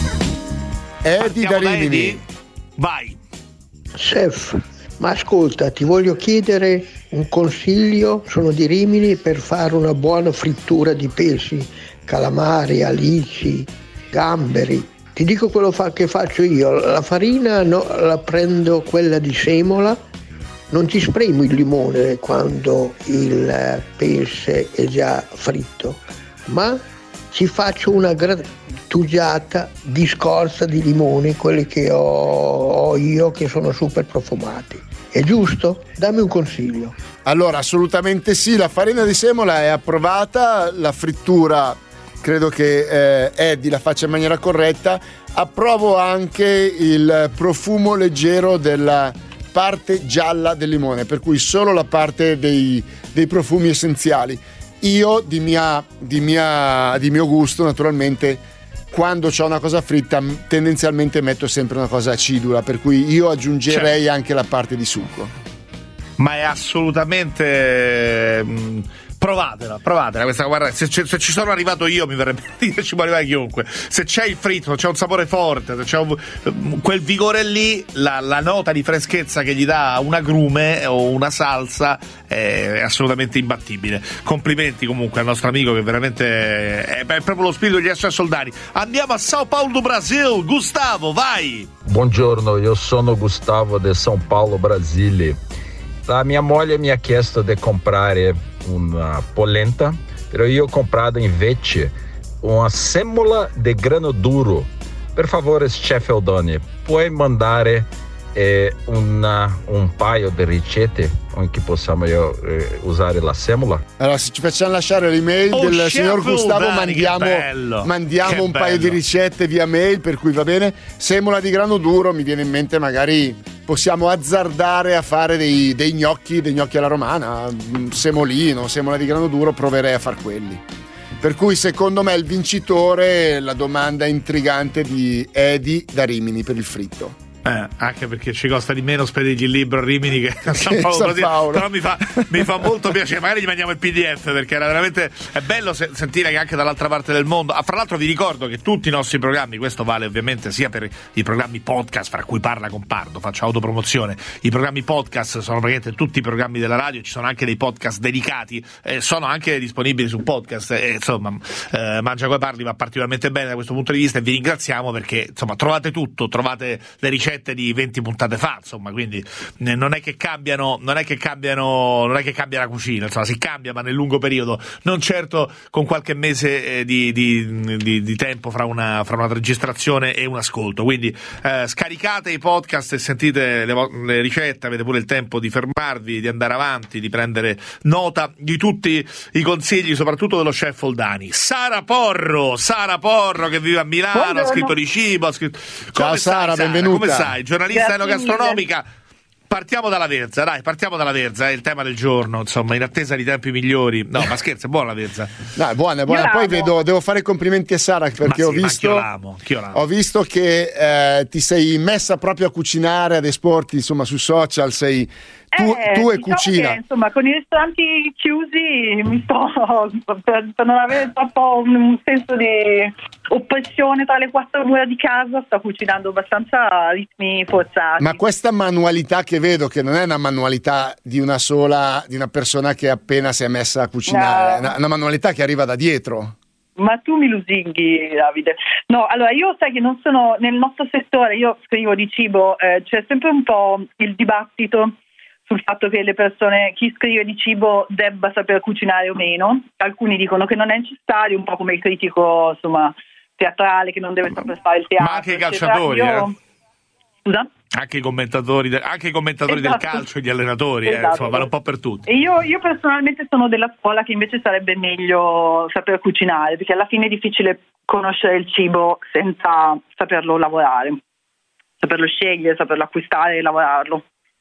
Edi da Rimini. Edi? Vai. Chef, ma ascolta, ti voglio chiedere un consiglio, sono di Rimini, per fare una buona frittura di pesci, calamari, alici, gamberi. Ti dico quello fa- che faccio io, la farina no, la prendo quella di semola. Non ci spremo il limone quando il pesce è già fritto, ma ci faccio una grattugiata di scorza di limone, quelli che ho, ho io, che sono super profumati. È giusto? Dammi un consiglio. Allora, assolutamente sì, la farina di semola è approvata, la frittura credo che eh, Eddie la faccia in maniera corretta. Approvo anche il profumo leggero della parte gialla del limone, per cui solo la parte dei, dei profumi essenziali. Io di mia, di mia di mio gusto, naturalmente, quando c'ho una cosa fritta tendenzialmente metto sempre una cosa acidula, per cui io aggiungerei certo. anche la parte di succo. Ma è assolutamente mh, provatela, provatela questa, guarda, se, se ci sono arrivato io mi verrebbe a dire, ci può arrivare chiunque. Se c'è il fritto, c'è un sapore forte, se c'è un, quel vigore lì, la, la nota di freschezza che gli dà un agrume o una salsa è assolutamente imbattibile. Complimenti comunque al nostro amico, che veramente è, è proprio lo spirito degli S O S Oldani. Andiamo a São Paulo do Brasil, Gustavo, vai! Buongiorno, io sono Gustavo de São Paulo, Brasile. La mia moglie mi ha chiesto di comprare una polenta, però io ho comprato invece una semola di grano duro. Per favore, chef Oldani, puoi mandare eh, una, un paio di ricette in cui possiamo io, eh, usare la semola? Allora, se ci facciamo lasciare l'email oh, del signor Gustavo, Oldani, mandiamo, mandiamo un bello. paio di ricette via mail, per cui va bene. Semola di grano duro, mi viene in mente, magari possiamo azzardare a fare dei, dei gnocchi, dei gnocchi alla romana, semolino, semola di grano duro, proverei a far quelli. Per cui secondo me il vincitore, la domanda intrigante di Edi da Rimini per il fritto. Eh, anche perché ci costa di meno spedirgli il libro a Rimini che a San Paolo, San Paolo. Però mi fa, mi fa molto piacere. Magari gli mandiamo il P D F, perché era veramente è bello se, sentire che anche dall'altra parte del mondo. Ah, fra l'altro vi ricordo che tutti i nostri programmi, questo vale ovviamente sia per i programmi podcast, fra cui Parla con Pardo, faccio autopromozione, i programmi podcast sono praticamente tutti i programmi della radio, ci sono anche dei podcast dedicati, eh, sono anche disponibili su podcast, eh, insomma eh, Mangia come Parli va particolarmente bene da questo punto di vista, e vi ringraziamo perché insomma trovate tutto, trovate le ricette di venti puntate fa, insomma, quindi eh, non è che cambiano, non è che cambiano, non è che cambia la cucina, insomma, si cambia, ma nel lungo periodo, non certo con qualche mese eh, di, di, di, di tempo fra una, fra una registrazione e un ascolto. Quindi eh, scaricate i podcast e sentite le, le ricette, avete pure il tempo di fermarvi, di andare avanti, di prendere nota di tutti i consigli, soprattutto dello chef Oldani. Sara Porro, Sara Porro che vive a Milano, buongiorno. Ha scritto di cibo, ha scritto... Ciao Come Sara, stai, benvenuta. Come stai? Giornalista Grazie enogastronomica. mille. Partiamo dalla verza, dai, partiamo dalla verza, è il tema del giorno, insomma, in attesa di tempi migliori. No, ma scherzo, è buona la verza. No, è buona, è buona. Poi vedo, devo fare complimenti a Sara, perché ma ho sì, visto ma anch'io l'amo, anch'io l'amo. ho visto che eh, ti sei messa proprio a cucinare, ad esporti, insomma, su social, sei tu, eh, tu e diciamo cucina. Che, insomma, con i ristoranti chiusi mi sto per, per non avere troppo un senso di oppressione tra le quattro mura di casa, sto cucinando abbastanza a ritmi forzati. Ma questa manualità che vedo, che non è una manualità di una sola, di una persona che appena si è messa a cucinare, no. è una, una manualità che arriva da dietro. ma tu mi lusinghi, Davide. No, allora io sai che non sono nel nostro settore, io scrivo di cibo, eh, c'è sempre un po' il dibattito sul fatto che le persone, chi scrive di cibo debba saper cucinare o meno. Alcuni dicono che non è necessario, un po' come il critico, insomma, teatrale che non deve saper fare il teatro. Ma anche i calciatori, io... eh? Scusa? Anche i commentatori, de- anche i commentatori Esatto. del calcio e gli allenatori, Esatto. eh, insomma, vale un po' per tutti. E io, io personalmente sono della scuola che invece sarebbe meglio saper cucinare, perché alla fine è difficile conoscere il cibo senza saperlo lavorare, saperlo scegliere, saperlo acquistare e lavorarlo.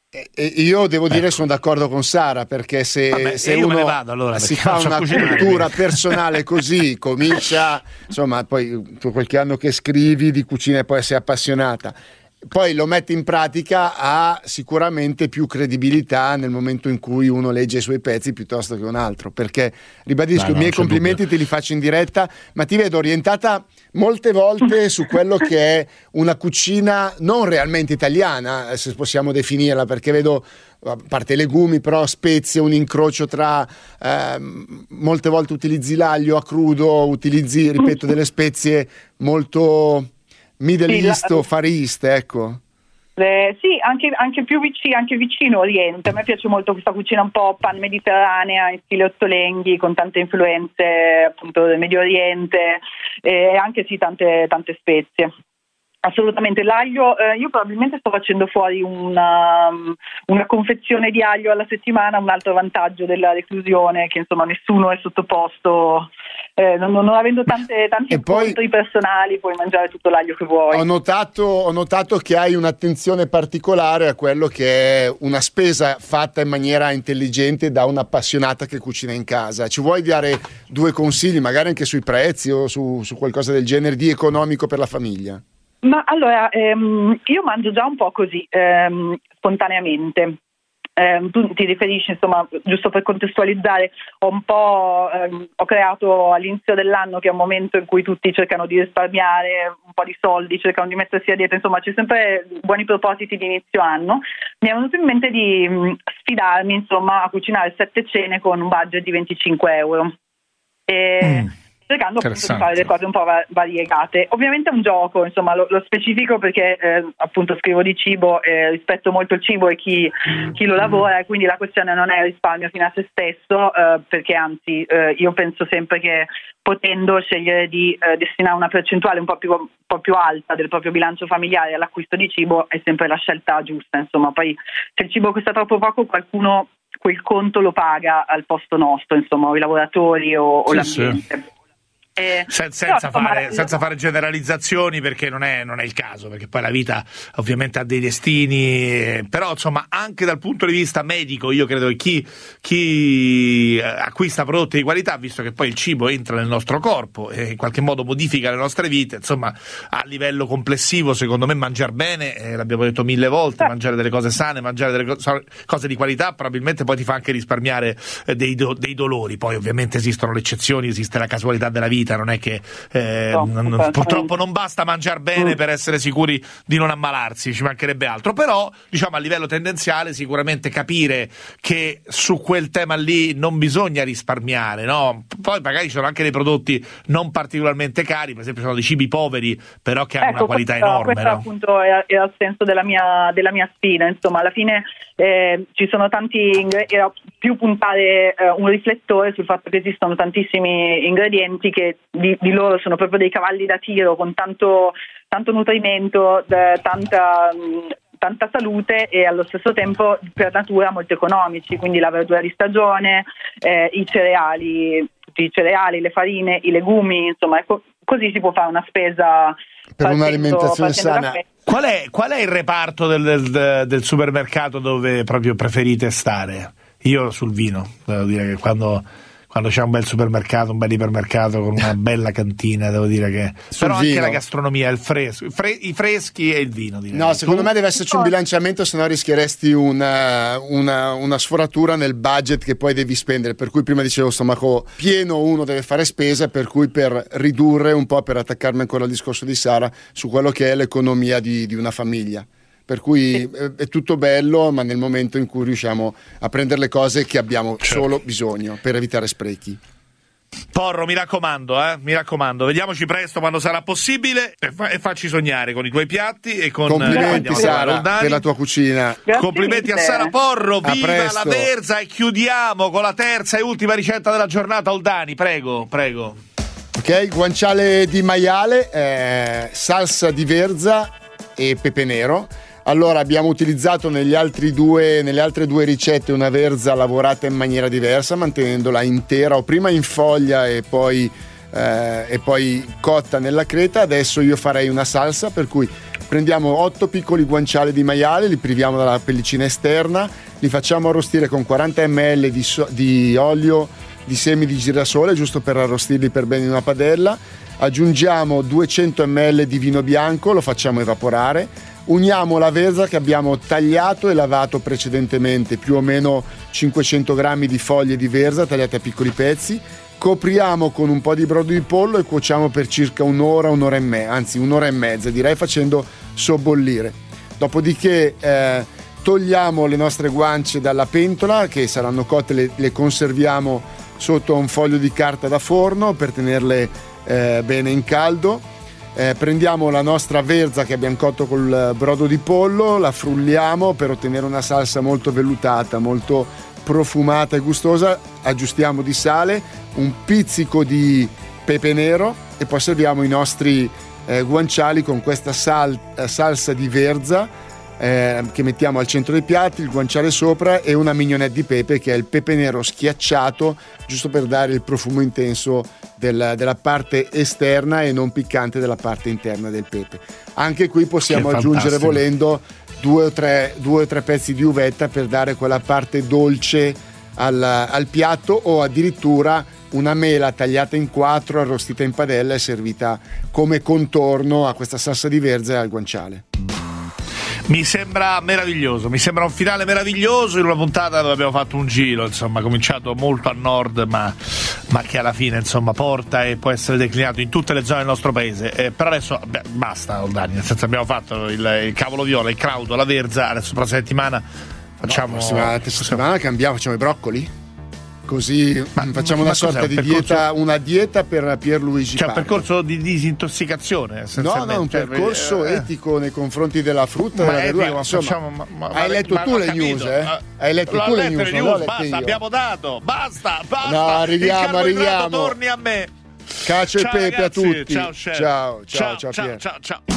E io devo dire, sono d'accordo con Sara, perché se, Vabbè, se io me uno ne vado, allora, si perché fa non so una cucinare. cultura personale così, comincia, insomma, poi tu qualche anno che scrivi di cucina e poi sei appassionata, poi lo metti in pratica, ha sicuramente più credibilità nel momento in cui uno legge i suoi pezzi piuttosto che un altro, perché ribadisco, Beh, no, i miei c'è complimenti dubbio. te li faccio in diretta, ma ti vedo orientata molte volte su quello che è una cucina non realmente italiana, se possiamo definirla, perché vedo, a parte legumi, però spezie, un incrocio tra ehm, molte volte utilizzi l'aglio a crudo, utilizzi, ripeto, delle spezie molto Middle Sì, la- East o Far East, ecco. Eh, sì, anche, anche più vicino, anche vicino Oriente. A me piace molto questa cucina un po' pan-mediterranea, in stile Ottolenghi, con tante influenze appunto del Medio Oriente e anche sì tante, tante spezie. Assolutamente, l'aglio, eh, io probabilmente sto facendo fuori una, una confezione di aglio alla settimana, un altro vantaggio della reclusione, che insomma nessuno è sottoposto, eh, non, non avendo tante, tanti E poi- incontri personali puoi mangiare tutto l'aglio che vuoi. Ho notato, ho notato che hai un'attenzione particolare a quello che è una spesa fatta in maniera intelligente da un'appassionata che cucina in casa. Ci vuoi dare due consigli, magari anche sui prezzi o su, su qualcosa del genere di economico per la famiglia? Ma allora, ehm, io mangio già un po' così, ehm, spontaneamente. Eh, tu ti riferisci, insomma, giusto per contestualizzare, ho un po' ehm, ho creato all'inizio dell'anno, che è un momento in cui tutti cercano di risparmiare un po' di soldi, cercano di mettersi a dieta, insomma c'è sempre buoni propositi di inizio anno. Mi è venuto in mente di mh, sfidarmi, insomma, a cucinare sette cene con un budget di venticinque euro. E, Mm. cercando appunto di Interessante. fare le cose un po' va- variegate. Ovviamente è un gioco, insomma, lo, lo specifico perché eh, appunto scrivo di cibo, eh, rispetto molto il cibo e chi, chi lo lavora, e quindi la questione non è il risparmio fino a se stesso, eh, perché anzi eh, io penso sempre che potendo scegliere di eh, destinare una percentuale un po' più, un po' più alta del proprio bilancio familiare all'acquisto di cibo è sempre la scelta giusta. Insomma, poi se il cibo costa troppo poco, qualcuno quel conto lo paga al posto nostro, insomma, o i lavoratori o, o Sì, l'ambiente. Eh, Sen- però, senza, insomma, fare, senza fare generalizzazioni, perché non è, non è il caso, perché poi la vita ovviamente ha dei destini, eh, però insomma anche dal punto di vista medico io credo che chi, chi eh, acquista prodotti di qualità, visto che poi il cibo entra nel nostro corpo e in qualche modo modifica le nostre vite, insomma a livello complessivo secondo me mangiare bene, eh, l'abbiamo detto mille volte, mangiare delle cose sane, mangiare delle co- cose di qualità probabilmente poi ti fa anche risparmiare eh, dei, do- dei dolori. Poi ovviamente esistono le eccezioni, esiste la casualità della vita, non è che eh, No, non- assolutamente. purtroppo non basta mangiare bene Mm. per essere sicuri di non ammalarsi, ci mancherebbe altro, però diciamo a livello tendenziale sicuramente capire che su quel tema lì non bisogna risparmiare, no? Poi magari ci sono anche dei prodotti non particolarmente cari, per esempio sono dei cibi poveri però che hanno Ecco, una qualità questo, enorme, questo no? appunto è, è il senso della mia, della mia sfida. Insomma, alla fine eh, ci sono tanti ingre- era più puntare eh, un riflettore sul fatto che esistono tantissimi ingredienti che di, di loro sono proprio dei cavalli da tiro con tanto, tanto nutrimento, de- tanta mh, tanta salute e allo stesso tempo per natura molto economici, quindi la verdura di stagione, eh, i cereali, tutti i cereali, le farine, i legumi, insomma, ecco, così si può fare una spesa Per partendo- un'alimentazione partendo da sana. questo. Qual è, qual è il reparto del, del, del supermercato dove proprio preferite stare? Io sul vino, devo dire che quando, quando c'è un bel supermercato, un bel ipermercato con una bella cantina, devo dire che... Sul però vino. anche la gastronomia, il fresco, fre- i freschi e il vino, direi. No, secondo Tu? me deve esserci un bilanciamento, se no rischieresti una, una, una sforatura nel budget che poi devi spendere, per cui prima dicevo stomaco pieno uno deve fare spesa, per cui per ridurre un po', per attaccarmi ancora al discorso di Sara su quello che è l'economia di, di una famiglia. Per cui è, è tutto bello, ma nel momento in cui riusciamo a prendere le cose che abbiamo Certo. solo bisogno per evitare sprechi. Porro, mi raccomando, eh, mi raccomando, vediamoci presto quando sarà possibile e, fa- e facci sognare con i tuoi piatti e con complimenti eh, Sara per la tua cucina. Grazie complimenti mille. a Sara Porro, A viva presto. la Verza, e chiudiamo con la terza e ultima ricetta della giornata. Oldani, prego, prego. Ok, guanciale di maiale, eh, salsa di verza e pepe nero. Allora, abbiamo utilizzato negli altri due, nelle altre due ricette una verza lavorata in maniera diversa, mantenendola intera o prima in foglia e poi, eh, e poi cotta nella creta. Adesso io farei una salsa per cui prendiamo otto piccoli guanciali di maiale, li priviamo dalla pellicina esterna, li facciamo arrostire con quaranta millilitri di, so- di olio di semi di girasole, giusto per arrostirli per bene in una padella. Aggiungiamo duecento millilitri di vino bianco, lo facciamo evaporare. Uniamo la verza che abbiamo tagliato e lavato precedentemente, più o meno cinquecento grammi di foglie di verza tagliate a piccoli pezzi. Copriamo con un po' di brodo di pollo e cuociamo per circa un'ora, un'ora e mezza, anzi un'ora e mezza direi, facendo sobbollire. Dopodiché eh, togliamo le nostre guance dalla pentola che saranno cotte, le, le conserviamo sotto un foglio di carta da forno per tenerle eh, bene in caldo. Eh, prendiamo la nostra verza che abbiamo cotto col brodo di pollo, la frulliamo per ottenere una salsa molto vellutata, molto profumata e gustosa. Aggiustiamo di sale, un pizzico di pepe nero e poi serviamo i nostri eh, guanciali con questa sal- salsa di verza eh, che mettiamo al centro dei piatti, il guanciale sopra e una mignonette di pepe che è il pepe nero schiacciato, giusto per dare il profumo intenso del, della parte esterna e non piccante della parte interna del pepe. Anche qui possiamo Che aggiungere fantastico. volendo due o, tre, due o tre pezzi di uvetta per dare quella parte dolce al, al piatto, o addirittura una mela tagliata in quattro, arrostita in padella e servita come contorno a questa salsa di verza e al guanciale. Mi sembra meraviglioso, mi sembra un finale meraviglioso in una puntata dove abbiamo fatto un giro, insomma, cominciato molto a nord, ma, ma che alla fine, insomma, porta e può essere declinato in tutte le zone del nostro paese. Eh, per adesso beh, basta, Oldani, nel senso abbiamo fatto il, il cavolo viola, il craudo, la verza, adesso la prossima settimana facciamo... No, la prossima settimana cambiamo, facciamo i broccoli? Così Ma- facciamo ma una sorta cos'è, di un percorso- dieta, una dieta per Pierluigi Cioè un Parri. percorso di disintossicazione, No, essenzialmente. no, un percorso Eh, etico nei confronti della frutta, Ma della etico, verdura. ma Insomma, facciamo- ma- ma- hai letto ma- tu ho le capito. news, eh? Ah, Hai letto l'ho tu le letto news, le non news, l'ho lette basta, io. abbiamo dato, basta, basta. No, arriviamo, il carboidrato arriviamo. torni a me. Cacio e Ciao, pepe a ragazzi, tutti. ciao, chef. Ciao, ciao, ciao, ciao, Pier. ciao, ciao.